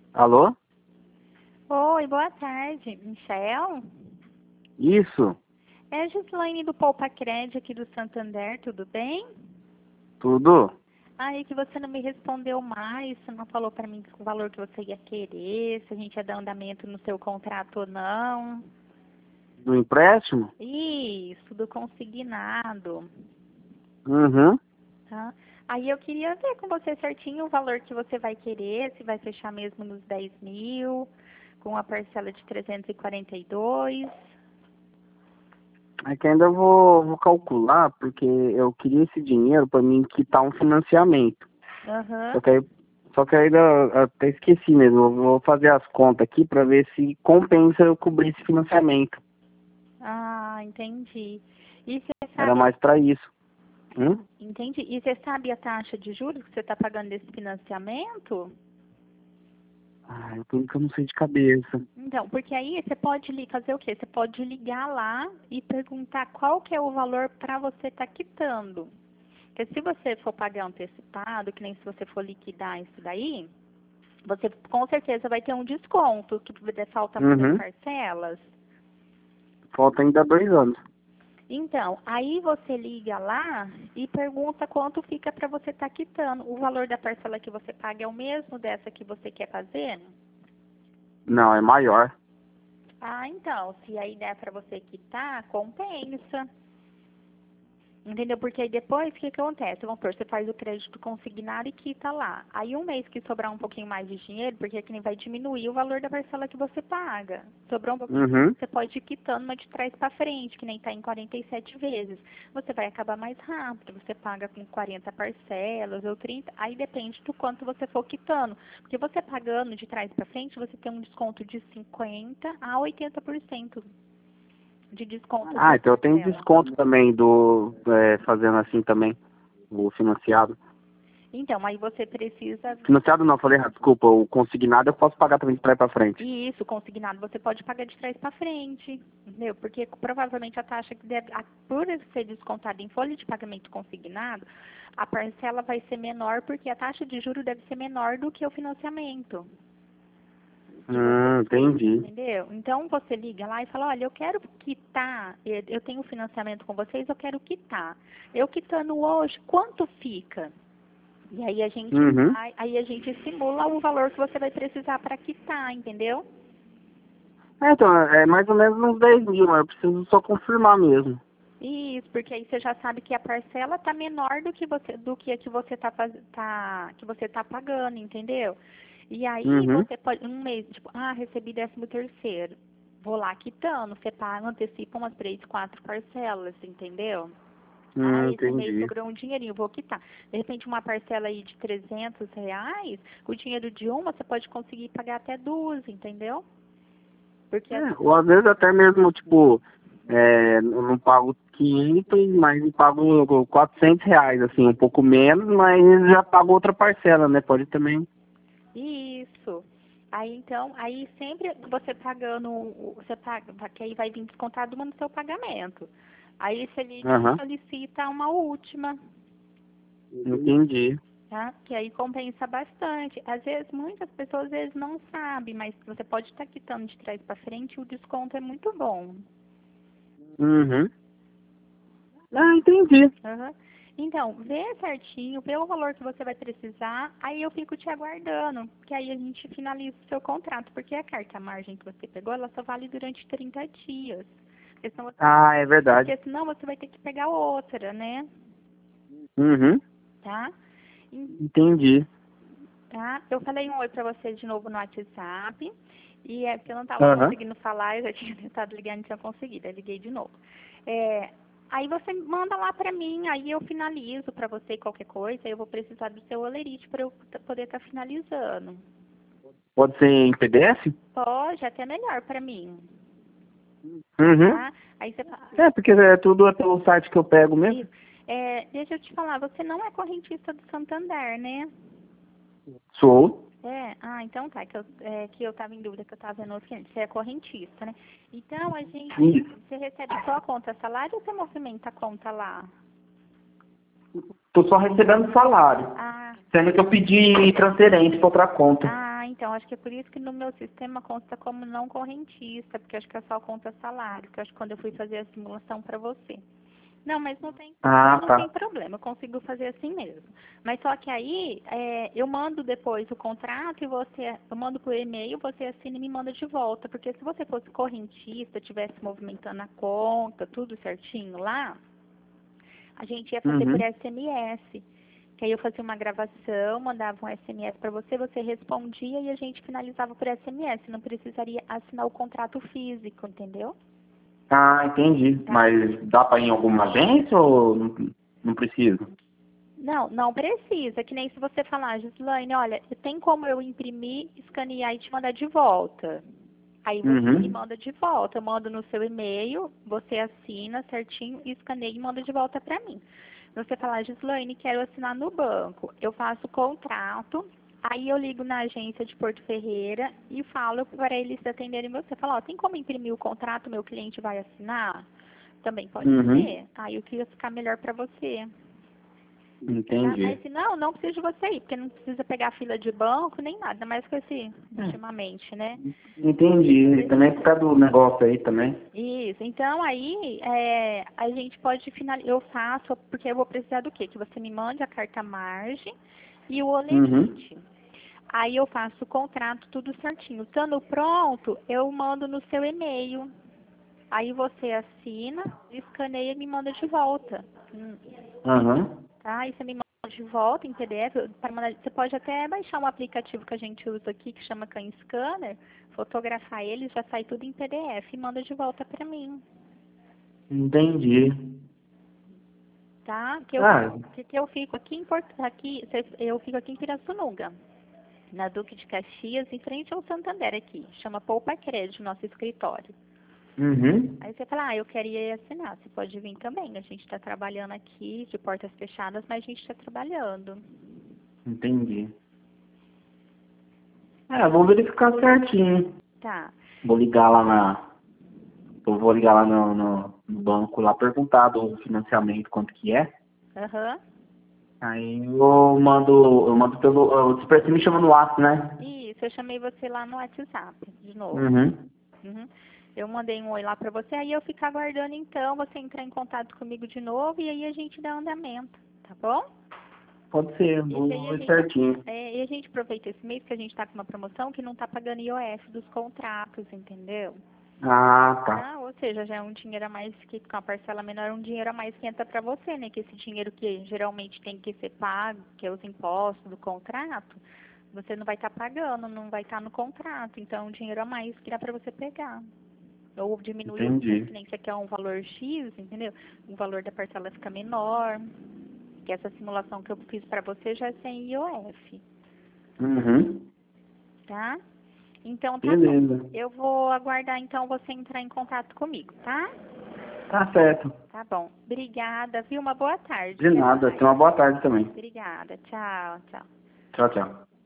Alô? Oi, boa tarde. Michel? Isso, É a Gislaine do Poupa Crédito aqui do Santander, tudo bem? tudo? Aí que você não me respondeu mais, você não falou para mim o valor que você ia querer, se a gente ia dar andamento no seu contrato ou não. Do empréstimo? Isso, do consignado, Uhum. tá? Aí eu queria ver com você certinho o valor que você vai querer, se vai fechar mesmo nos 10 mil, com a parcela de 342. É que ainda vou calcular, porque eu queria esse dinheiro para mim quitar um financiamento. Aham. Só que ainda eu até esqueci mesmo. Eu vou fazer as contas aqui para ver se compensa eu cobrir esse financiamento. Ah, entendi. E você Era sabe, mais para isso. Hum? entendi. E você sabe a taxa de juros que você está pagando desse financiamento? Ah, eu tudo que eu não sei de cabeça. Então, porque aí você pode fazer o quê? Você pode ligar lá e perguntar qual que é o valor para você estar quitando. Porque se você for pagar antecipado, que nem se você for liquidar isso daí, você com certeza vai ter um desconto, que falta muitas Uhum. parcelas. Falta ainda 2 anos. Então, aí você liga lá e pergunta quanto fica para você estar quitando. O valor da parcela que você paga é o mesmo dessa que você quer fazer? Não, é maior. Ah, então, se aí der para você quitar, compensa. Entendeu? Porque aí depois, o que que acontece? Vamos supor, você faz o crédito consignado e quita lá. Aí um mês que sobrar um pouquinho mais de dinheiro, porque é que nem vai diminuir o valor da parcela que você paga. Sobrou um pouquinho, Uhum. você pode ir quitando, mas de trás para frente, que nem está em 47 vezes. Você vai acabar mais rápido, você paga com 40 parcelas ou 30, aí depende do quanto você for quitando. Porque você pagando de trás para frente, você tem um desconto de 50 a 80% de desconto Ah, por então eu tenho parcela. desconto também fazendo assim também, o financiado. Então, aí você precisa. Financiado não, falei errado, desculpa. O consignado eu posso pagar também de trás pra frente. E isso, consignado, você pode pagar de trás para frente, entendeu? Porque provavelmente a taxa que deve, por ser descontada em folha de pagamento consignado, a parcela vai ser menor porque a taxa de juro deve ser menor do que o financiamento que você fez, Entendi. entendeu? Então você liga lá e fala, olha, eu quero quitar, eu tenho financiamento com vocês, eu quero quitar. Eu quitando hoje, quanto fica? E aí Uhum. aí a gente simula o valor que você vai precisar para quitar, entendeu? Então, é mais ou menos uns 10 mil, mas eu preciso só confirmar mesmo. Isso, porque aí você já sabe que a parcela tá menor do que a que você que você tá pagando, entendeu? E aí Uhum. você pode um mês, tipo, recebi 13º. Vou lá quitando, você paga, antecipa umas 3, 4 parcelas, entendeu? Esse mês Entendi. sobrou um dinheirinho, vou quitar. De repente, uma parcela aí de R$ 300, com o dinheiro de uma, você pode conseguir pagar até duas, entendeu? Porque Ou às vezes até mesmo, tipo, eu não pago 500, mas eu pago R$ 400, assim, um pouco menos, mas já pago outra parcela, né? Pode também. isso. Aí então, aí sempre você pagando, você paga, que aí vai vir descontado uma no seu pagamento. Aí você liga e Aham. solicita uma última, Entendi. tá? Que aí compensa bastante. Às vezes, muitas pessoas às vezes não sabem, mas você pode estar quitando de trás para frente e o desconto é muito bom. Uhum. Ah, entendi. Aham. Então, vê certinho, vê o valor que você vai precisar, aí eu fico te aguardando, que aí a gente finaliza o seu contrato, porque a carta-margem que você pegou, ela só vale durante 30 dias. Ah, é verdade. Porque senão você vai ter que pegar outra, né? Uhum. Tá? Em- Entendi. Tá? Eu falei um oi pra você de novo no WhatsApp, e é porque eu não tava Aham. conseguindo falar, eu já tinha tentado ligar e não tinha conseguido, aí liguei de novo. É, aí você manda lá pra mim, aí eu finalizo pra você qualquer coisa, aí eu vou precisar do seu olerite pra eu poder estar finalizando. Pode ser em PDF? Pode, até melhor pra mim, Uhum. tá? Aí você fala, É, porque é tudo é pelo site que eu pego mesmo. isso. Deixa eu te falar, você não é correntista do Santander, né? Sou. Então tá, que eu tava em dúvida, que eu tava vendo o seguinte, você é correntista, né? Então Isso. você recebe só a conta salário ou você movimenta a conta lá? Tô só recebendo salário. Ah, Sendo que eu pedi transferência para outra conta. Ah, então, acho que é por isso que no meu sistema consta como não correntista, porque acho que é só conta salário, que acho que quando eu fui fazer a simulação para você. Não, mas não tem, Ah, não tá. tem problema, eu consigo fazer assim mesmo. Mas só que aí, eu mando depois o contrato e eu mando por e-mail, você assina e me manda de volta, porque se você fosse correntista, tivesse movimentando a conta, tudo certinho lá, a gente ia fazer por Uhum. SMS. Que aí eu fazia uma gravação, mandava um SMS para você, você respondia e a gente finalizava por SMS. Não precisaria assinar o contrato físico, entendeu? Ah, entendi. Tá? Mas dá para ir em alguma agência ou não precisa? Não, não precisa. Que nem se você falar, Gislaine, olha, tem como eu imprimir, escanear e te mandar de volta. Aí você me Uhum. manda de volta. Eu mando no seu e-mail, você assina certinho, escaneia e manda de volta para mim. Você falar, Gislaine, quero assinar no banco. Eu faço o contrato, aí eu ligo na agência de Porto Ferreira e falo para eles atenderem você. Fala, ó, tem como imprimir o contrato, meu cliente vai assinar? Também pode Uhum. ser. Aí o que ia ficar melhor para você. Tá? Mas Entendi. se não, não precisa de você ir, porque não precisa pegar fila de banco nem nada, mais com esse, É, ultimamente, né? entendi. Também por causa do negócio aí também. Isso. Então aí a gente pode finalizar. Eu faço porque eu vou precisar do quê? Que você me mande a carta margem e o Uhum. olerite. Aí eu faço o contrato tudo certinho. Estando pronto, eu mando no seu e-mail. Aí você assina, escaneia e me manda de volta. Aham. Tá? Aí você me manda de volta em PDF. Para mandar, você pode até baixar um aplicativo que a gente usa aqui que chama Can Scanner, fotografar ele, já sai tudo em PDF e manda de volta para mim. Entendi. Tá? Ah, Que eu fico aqui em eu fico aqui em Pirassununga, na Duque de Caxias, em frente ao Santander aqui. Chama Poupa Crédito, nosso escritório. uhum. Aí você fala, eu queria assinar, você pode vir também. A gente está trabalhando aqui de portas fechadas, mas a gente está trabalhando. Entendi. Vou verificar certinho. Tá. Vou ligar lá na. Eu vou ligar lá no banco lá perguntar do financiamento quanto que é. Aham. Aí eu mando pelo. Você me chama no WhatsApp, né? Isso, eu chamei você lá no WhatsApp, de novo. Uhum. Uhum. Eu mandei um oi lá pra você, aí eu fico aguardando então você entrar em contato comigo de novo e aí a gente dá andamento, tá bom? Pode ser, Esse vou aí ver certinho. e a gente aproveita esse mês que a gente tá com uma promoção que não tá pagando IOF dos contratos, entendeu? Ah, tá. Tá? Ou seja, já é um dinheiro a mais que com a parcela menor, um dinheiro a mais que entra pra você, né? Que esse dinheiro que geralmente tem que ser pago, que é os impostos do contrato, você não vai estar pagando, não vai estar no contrato. Então, é um dinheiro a mais que dá pra você pegar. Ou diminuir o custo, Entendi. que nem você quer um valor X, entendeu? O valor da parcela fica menor. Que essa simulação que eu fiz pra você já é sem IOF, Uhum. tá? Então tá bom. Beleza. Eu vou aguardar então você entrar em contato comigo, tá? Tá certo. Tá bom. Obrigada, viu? Uma boa tarde. De Até nada. mais. Tenha uma boa tarde também. Obrigada. Tchau, tchau. Tchau, tchau.